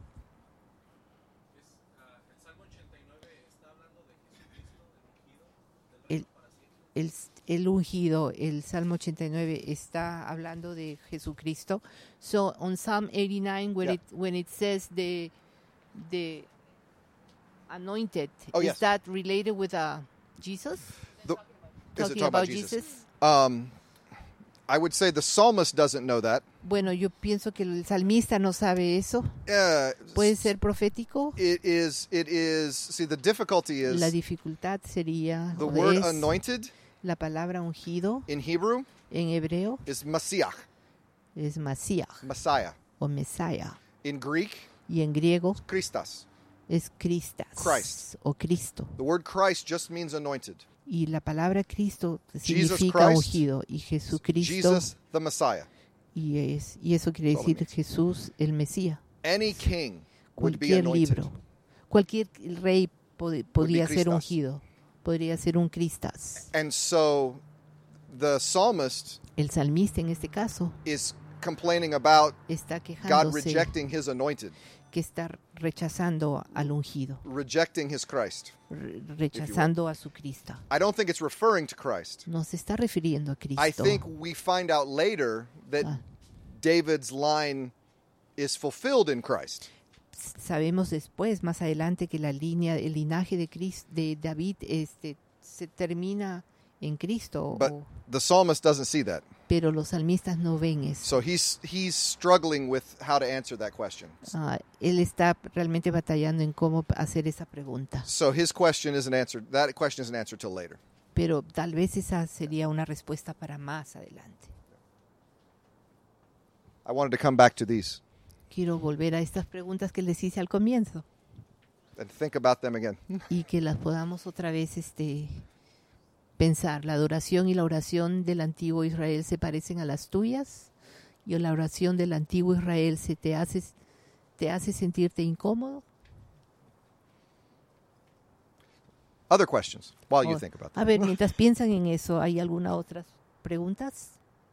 El, el, el ungido, el Salmo ochenta y nueve está hablando de Jesucristo. So on Psalm eighty-nine, when Yeah. it when it says the the anointed, Oh, is yes. that related with uh, Jesus? The, is it Talking talking about about Jesus? Jesus? Um, I would say the psalmist doesn't know that. Bueno, yo pienso que el salmista no sabe eso. Uh, ¿Puede ser profético? It is. It is. See, the difficulty is La dificultad sería, the o word es, anointed la palabra ungido in Hebrew en hebreo is Messiah, es Mashiach Messiah. o Messiah. In Greek, Y en griego, Christos. Es Cristas Christ. o Cristo. The word Christ just means anointed. Y la palabra Cristo Jesus significa Christ, ungido. Y Jesucristo, Jesus the Messiah. y, es, y eso quiere That's all it decir Jesús el Mesías. Any king would be Cualquier anointed. libro, cualquier rey pod- podría ser Christas. ungido. Podría ser un Cristas. And so the psalmist El salmista en este caso is complaining about está God quejándose rejecting his anointed, que está rechazando al ungido, rejecting his Christ. re- rechazando a su Cristo. I don't think it's referring to Christ. No se está refiriendo a Cristo. I think we find out later that Ah. David's line is fulfilled in Christ. Sabemos después, más adelante, que la línea, el linaje de, Cris- de David este, se termina en Cristo, But o- the psalmist doesn't see that. pero los salmistas no ven eso. So he's he's struggling with how to answer that question. Ah, él está realmente batallando en cómo hacer esa pregunta. So his question isn't answered. That question isn't answered till later. Pero tal vez esa sería una respuesta para más adelante. I wanted to come back to these Quiero volver a estas preguntas que les hice al comienzo and think about them again. y que las podamos otra vez este, pensar. ¿La adoración y la oración del antiguo Israel se parecen a las tuyas? ¿Y la oración del antiguo Israel se te hace, te hace sentirte incómodo? Other questions while you O- think about a them. ver, mientras piensan en eso, ¿hay alguna otras preguntas?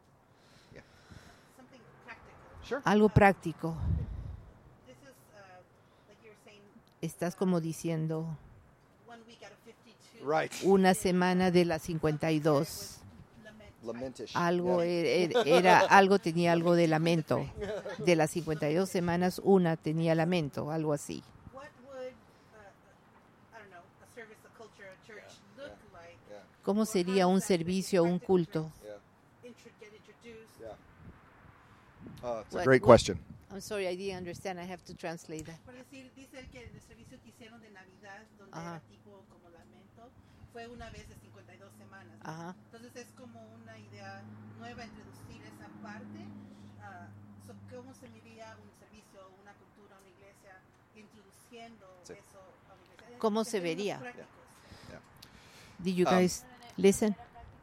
Something practical. Sure. Algo práctico. This is uh, like you were saying, Estás como diciendo one week out of fifty-two. Right. una semana de las cincuenta y dos. Lament. Lamentish. Algo Yeah. er- er- era algo tenía algo de lamento. De las cincuenta y dos semanas una tenía lamento, algo así. What would, uh, I don't know, a service, a culture, a church look like? Yeah. ¿Cómo sería un servicio, un culto? Yeah. Intro, get introduced. Yeah. Uh, it's a What- great what- question. I'm sorry, I didn't understand. I have to translate that. Por decir, dice él que el servicio que hicieron de Navidad, donde Ajá. era tipo como lamento, fue una vez de cincuenta y dos semanas. ¿no? Ajá. Entonces es como una idea nueva introducir esa parte. ah, so, ¿Cómo se miría un servicio, una cultura, una iglesia introduciendo Sí. eso a una iglesia? ¿Cómo En se términos vería? prácticos. Did you Um, guys listen?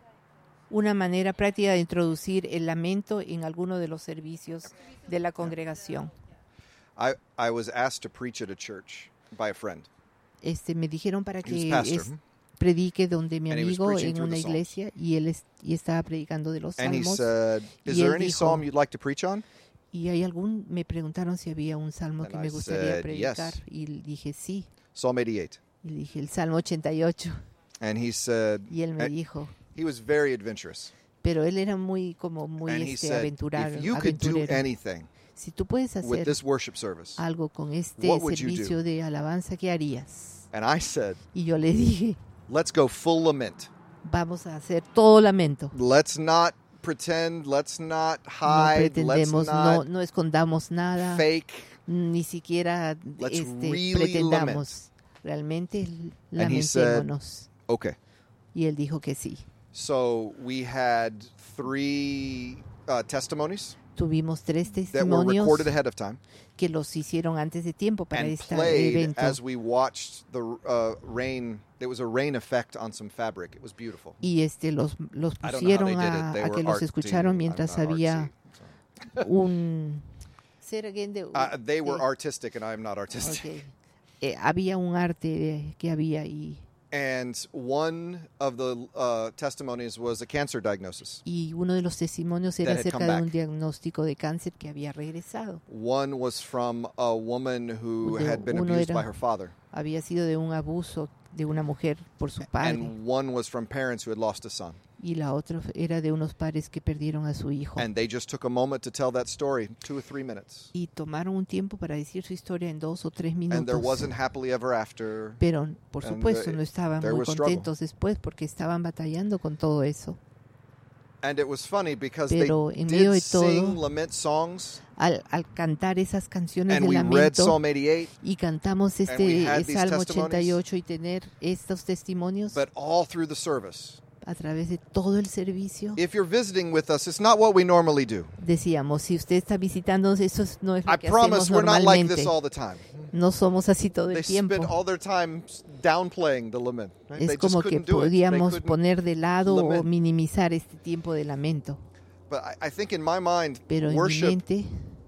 Una manera práctica de introducir el lamento en alguno de los servicios de la congregación. I, I was asked to preach at a church by a friend. Este, me dijeron para He was que pastor. es- predique donde mi And he was amigo preaching en through una the Psalms. iglesia y él es- y estaba predicando de los And he salmos. said, Is Y there él any dijo- psalm you'd like to preach on? Y hay algún, me preguntaron si había un salmo And que I me gustaría said, predicar yes. y dije sí. Psalm eighty-eight. Y le dije el Salmo ochenta y ocho And he said, y él me and dijo, he was very adventurous. pero él era muy como muy And he este said, aventurar, if you could do aventurero. anything Si tú puedes with hacer this worship service. algo con este what would you do? servicio de alabanza, ¿qué harías? And I said, Y yo le dije, let's go full lament. vamos a hacer todo lamento. Let's not pretend. Let's not No hide. Let's pretendemos, no, not no escondamos nada, fake. ni siquiera Let's este, really pretendamos. Realmente And he said, lamentémonos. Okay. Y él dijo que sí. So we had three uh, testimonies Tuvimos tres that were testimonios recorded ahead of time que los hicieron antes de tiempo para and este played evento. as we watched the uh, rain. There was a rain effect on some fabric. It was beautiful. Y este los, los I don't know how pusieron they did a, it. They a que were los artsy. escucharon I'm mientras not había artsy, so. un... Say it again, the- Uh, they were sí, artistic, and I am not artistic. ok. Eh, había un arte que había ahí. And one of the uh, testimonies was a cancer diagnosis. Y uno de los testimonios era That had acerca come de back. un diagnóstico de cáncer que había regresado. One was from a woman who De- had been uno abused era- by her father. Había sido de un abuso de una mujer por su padre. And one was from parents who had lost a son. Y la otra era de unos padres que perdieron a su hijo. And they just took a moment to tell that story, two or three minutes. Y tomaron un tiempo para decir su historia en dos o tres And there minutos. wasn't happily ever after. Pero, por and supuesto, the- no estaban there muy was struggle. contentos después porque estaban batallando con todo eso. And it was funny because Pero they en medio did de todo, sing lament songs. Al, al cantar esas canciones And de we read lamento Psalm eighty-eight. y cantamos we este had el these Salmo testimonies. ochenta y ocho y tener estos testimonios But all through the service. a través de todo el servicio, If you're visiting with us, it's not what we normally do. decíamos, si usted está visitándonos, eso es- no es lo I que promise hacemos we're not like normalmente. this all the time. No somos así todo They el tiempo. spent all their time downplaying the lament. Right? Es They just como que couldn't do it. They podríamos couldn't poner de lado o lament. minimizar este tiempo de lamento. But I, I think in my mind, Pero en mi worship, mente,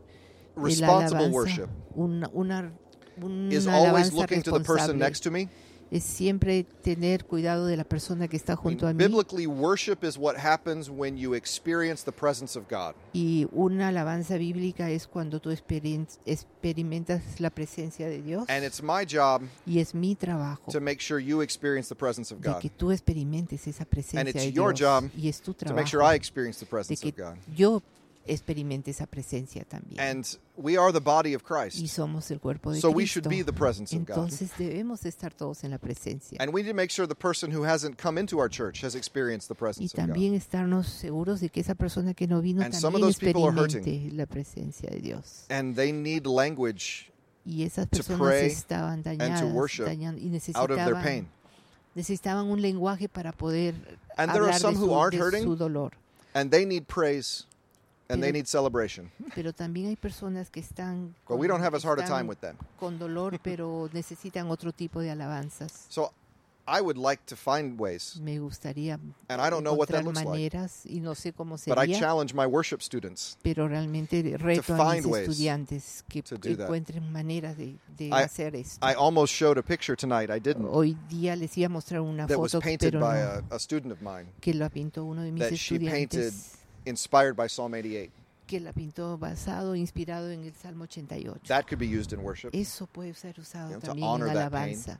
el responsible alabanza, worship, una, una, una is always alabanza looking to the person responsable next to me. es siempre tener cuidado de la persona que está I mean, junto a mí. biblically, worship is what happens when you experience the presence of God. Y una alabanza bíblica es cuando tú experien- experimentas la presencia de Dios. And it's my job Y es mi trabajo to make sure you experience the presence of de God, que tú experimentes esa presencia And it's de your Dios. job Y es tu to make trabajo sure I experience the de presence of que God. yo experimente esa presencia también. And we are the body of Y Christ. somos el cuerpo de So we Cristo. should be the presence of God. Entonces debemos estar todos en la presencia. And we need to make sure the person who hasn't come into our church has experienced the Y presence of God. también estarnos seguros de que esa persona que no vino And some of también those people are experimente la presencia de Dios. And they need language Y esas to personas pray estaban dañadas worship dañan- y out of their necesitaban, pain. necesitaban un lenguaje para poder And there are hablar some de who su, aren't de hurting. su dolor. And they need praise and they Pero- need celebration. Pero también hay personas que están But we don't have as hard a están time with them. con dolor, pero necesitan otro tipo de alabanzas. So I would like to find ways, Me gustaría and I don't know what that encontrar looks like, maneras y no sé cómo but I sería, challenge my worship students. pero realmente reto a mis find ways estudiantes que to do that. encuentren maneras de, de I- hacer esto. I almost showed a picture tonight, I didn't, Hoy día les iba a mostrar una that was foto, painted pero by no, a, a student of mine, que la pintó uno de mis that she painted estudiantes, inspired by Psalm eighty-eight. que la pintó basado, inspirado en el Salmo ochenta y ocho. That could be used in worship. Eso puede ser usado You know, to también honor en that pain. alabanza,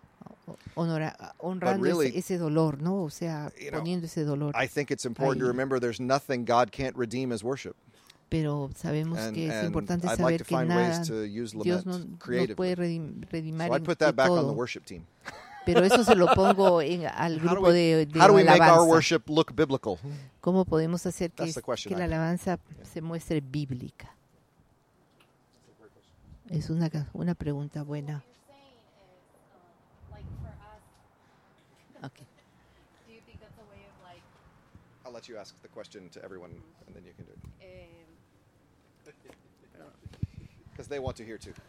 o- honora- honrando really, ese, ese dolor, ¿no? O sea, you know, poniendo ese dolor. I think it's important to Ahí. remember there's nothing God can't redeem as worship. Pero sabemos And, que es and importante I'd saber like to que find nada, ways to use Dios no, lament no creatively. puede redim- redimar So I en put de that back on the todo. worship team. Pero eso se lo pongo en, al How do grupo we, de, de how do we make our alabanza. worship look biblical? ¿Cómo podemos hacer que, That's the question que la I have. alabanza se muestre bíblica? Es una, ca- una pregunta buena. Okay. Do you think that's a way of like I'll let you ask the question to everyone, and then you can do it. eh, Because they want to hear too.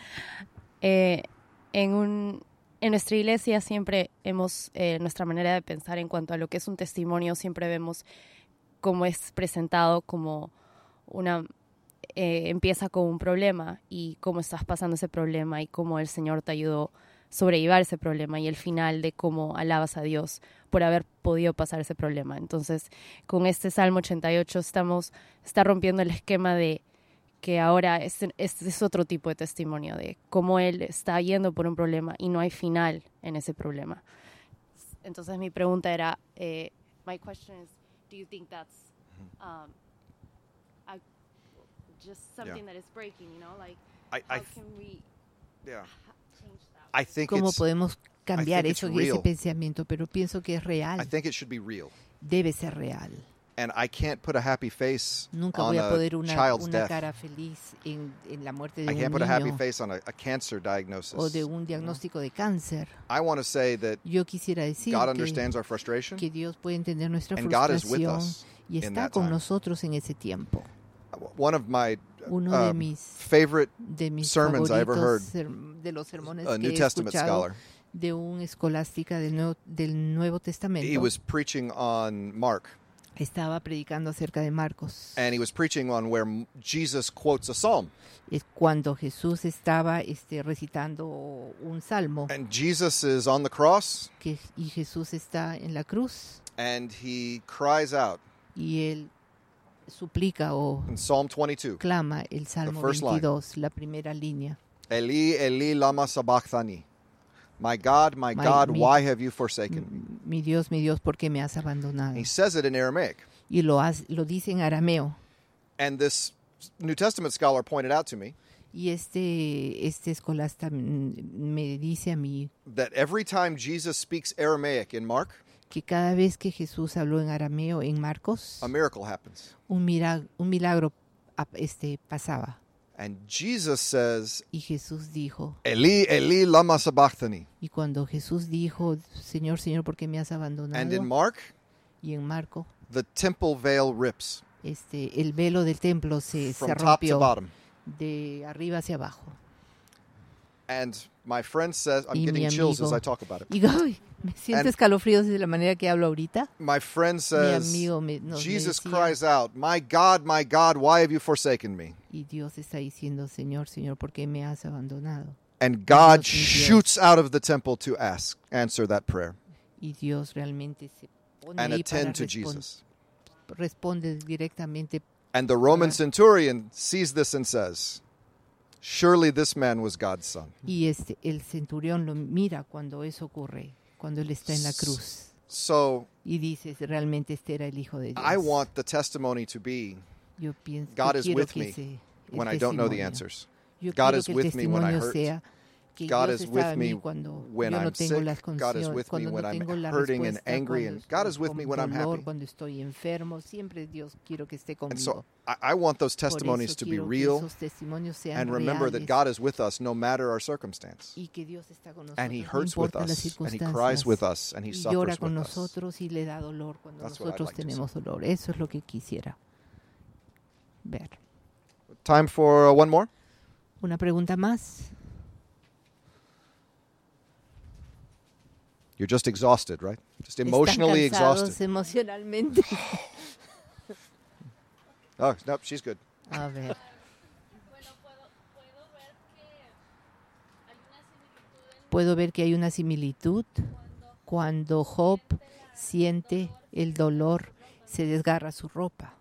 eh, en un en nuestra iglesia siempre hemos eh, nuestra manera de pensar en cuanto a lo que es un testimonio, siempre vemos cómo es presentado como una eh, empieza con un problema y cómo estás pasando ese problema y cómo el Señor te ayudó a sobrellevar ese problema, y el final de cómo alabas a Dios por haber podido pasar ese problema. Entonces, con este Salmo ochenta y ocho estamos está rompiendo el esquema de que ahora es, es, es otro tipo de testimonio de cómo él está yendo por un problema y no hay final en ese problema. Entonces mi pregunta era, eh, my question is, do you think that's um, a, just something Yeah. that is breaking, you know, like I, how I, th- can we yeah. ha- change that? I think ¿Cómo it's. podemos cambiar think it's eso y ese real. pensamiento? Pero pienso que es I real, think it should be real. debe ser real. And I can't put a happy face Nunca on voy a a poder una, child's una death. cara feliz en, en la muerte I de can't un put a happy niño face on a, a cancer o diagnosis. de un diagnóstico de cáncer. I want to say that Yo quisiera decir God que, understands our frustration, que Dios puede entender nuestra and God is with frustración us y in está that con time. nosotros en ese tiempo. One of my Uno de um, mis favorite de mis sermons I ever heard, favoritos ser- de los sermones a que New he Testament escuchado scholar, de un escolástica del Nuevo, del Nuevo Testamento. he was preaching on Mark, Estaba predicando acerca de Marcos. and he was preaching on where M- Jesus quotes a psalm. Es cuando Jesús estaba este, recitando un salmo And Jesus is on the cross, que, y Jesús está en la cruz and he cries out y él suplica o in Psalm twenty-two, clama el Salmo first line. veintidós, la primera línea. Eli, Eli, lama sabachthani. My God, my My- God, mi- why have you forsaken me? M- Mi Dios, mi Dios, ¿por qué me has abandonado? He says it in Aramaic. Y lo, has- lo dice en arameo. And this New Testament scholar pointed out to me Y este, este escolasta mm, me dice a mí that every time Jesus speaks Aramaic in Mark, que cada vez que Jesús habló en arameo en Marcos, a miracle happens. un milagro, un milagro ap- este, pasaba. And Jesus says, Y Jesús dijo, Eli, Eli, lama sabachthani. y cuando Jesús dijo, Señor, Señor, ¿por qué me has abandonado? And in Mark, Y en Marco, the temple veil rips este, el velo del templo se, se from top to rompió bottom. de arriba hacia abajo. And my friend says, I'm Y getting mi chills as amigo- I talk about it. Y ay, me siento And- escalofríos de la manera que hablo ahorita. My friend Mi says, amigo me, nos, me Jesus decía, cries out, my God, my God, why have you forsaken me? y Dios está diciendo, Señor, Señor, ¿por qué me has abandonado? And God Dios, mi Dios. shoots out of the temple to ask, answer that prayer Y Dios realmente se pone and ahí para attend to respon- Jesus. responde directamente. And the Roman Para- centurion sees this and says, surely this man was God's son. Y este, el centurión lo mira cuando eso ocurre, cuando él está en la cruz. So Y dice, realmente este era el Hijo de Dios. I want the testimony to be Yo pienso, God yo is quiero with que me ese- el when I don't know the testimonio- answers. Yo God quiero is que el with me when I testimonio hurt. sea que God Dios is está with a me mí cuando when yo no I'm tengo sick. las God is condiciones, with me cuando when no I'm tengo la hurting and respuesta, angry, cuando and God is estoy with me con when I'm dolor, happy. cuando estoy enfermo, siempre Dios quiero que esté And conmigo. so I, I want those Por testimonies eso to be quiero que real esos testimonios sean and remember that reales God is with us no matter our circumstance. y que Dios está con nosotros, And He no hurts with importa las us, and He circunstancias, cries with us, and He y llora suffers con with us. nosotros y le da dolor cuando That's what I'd nosotros like to tenemos dolor. Eso es lo que quisiera ver. Time for uh, one more? Una pregunta más. You're just exhausted, right? Just emotionally ¿Están cansados exhausted. emocionalmente? Oh, no, she's good. A ver. Puedo ver que hay una similitud cuando Job siente el dolor, se desgarra su ropa.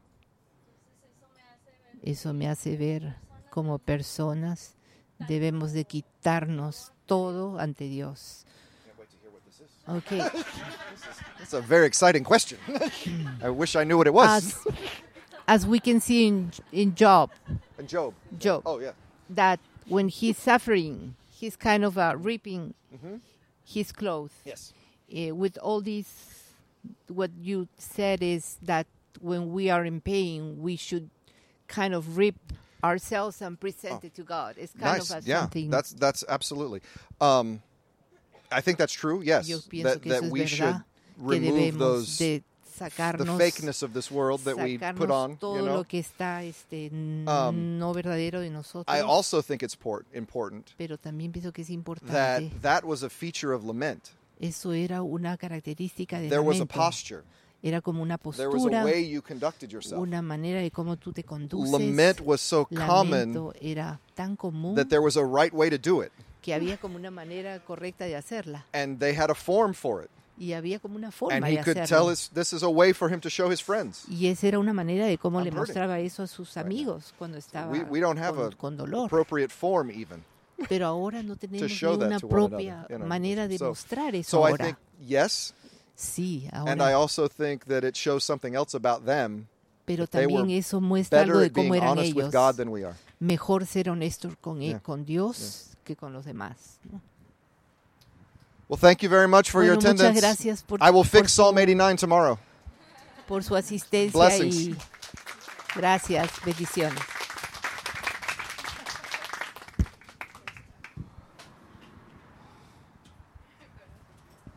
Eso me hace ver como personas debemos de quitarnos todo ante Dios. Okay. That's a very exciting question. I wish I knew what it was. As, as we can see in, in Job, And Job. Job, Oh, yeah. that when he's suffering, he's kind of uh, ripping his clothes. Yes. Uh, with all these, what you said is that when we are in pain, we should kind of rip ourselves and present Oh. it to God. It's kind Nice. of a Yeah, something. that's that's absolutely. Um, I think that's true. Yes, Yo pienso that que eso that es we should verdad, que remove debemos those de the sacarnos, fakeness of this world that we sacarnos put on. todo You know. lo que está este, n- Um, no verdadero de nosotros. I also think it's por- important Pero también pienso que es that importante. that was a feature of lament. Eso era una característica de There was a lamento. posture. Era como una There was a postura, way you conducted yourself. una manera de cómo tú te conduces. Lament was so common Lamento era tan común that there was a right way to do it, que había como una manera correcta de hacerla. and they had a form for it. Y había como una forma And de he could tell hacerlo. us this is a way for him to show his friends. Y esa era una manera de cómo I'm le hurting mostraba eso a sus amigos cuando estaba We, we don't have con, a con dolor. appropriate form even. Pero ahora no to tenemos show ni that una to one propia another, you know. manera de So- mostrar eso So I ahora. think yes, Sí, and I ahora. also think that it shows something else about them. Pero they también were eso muestra algo Better de at being cómo eran honest with ellos. God than we are. Mejor ser honestos con, él, Yeah. con Dios que con los demás, ¿no? Well, thank you very much for Bueno, your muchas attendance. gracias por, I will por fix su- Psalm eighty-nine tomorrow. por su asistencia Blessings. y gracias, bendiciones.